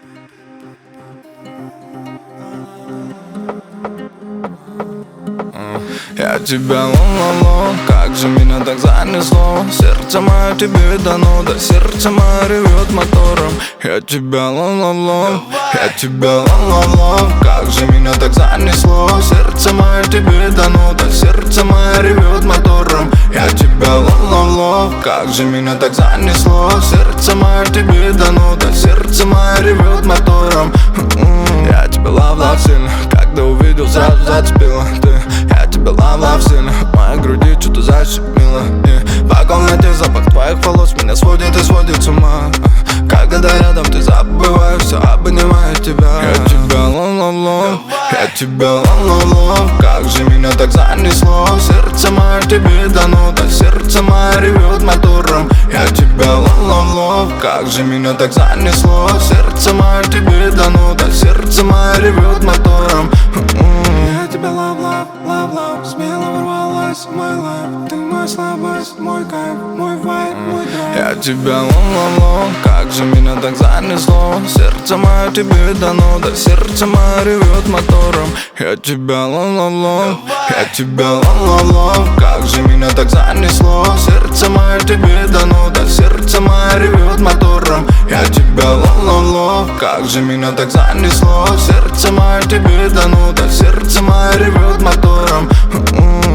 Я тебя ловлю, как же меня так занесло. Сердце мое тебе дано, да сердце мое ревет мотором. Я тебя ловлю, я тебя ловлю, как же меня так занесло. Сердце мое тебе дано, да сердце мое ревет мотором. Я тебя ловлю, как же меня так занесло. Сердце мое тебе дано, да сердце мое ревет мотором. Я тебя ловлю сильно, когда увидел, сразу зацепила ты. Я тебя ловлю сильно, в моей груди что-то защемило. По комнате запах твоих волос меня сводит и сводит с ума. Когда рядом ты забываешь все, обнимаю тебя. Я тебя ловлю, я тебя ловлю, как же меня так занесло. Сердце мое тебе дано, да сердце мое ревет мотором. Я тебя ловлю, как же меня так занесло. Сердце мое тебе дано, да сердце мое ревет мотором. Я тебя лав, смело ворвалась в мой лайф. Ты мой слабость, мой кайф, мой вайб, мой драйв. Я тебя ловлю, как же меня так занесло. Сердце мое тебе дано, да сердце мое ревет мотором. Я тебя ловлю, я тебя ловлю, как же меня так занесло. Сердце мое тебе дано, да сердце мое ревет мотором. Я тебя ловлю, как же меня так занесло. Сердце мое тебе дано, да сердце мое ревет мотором.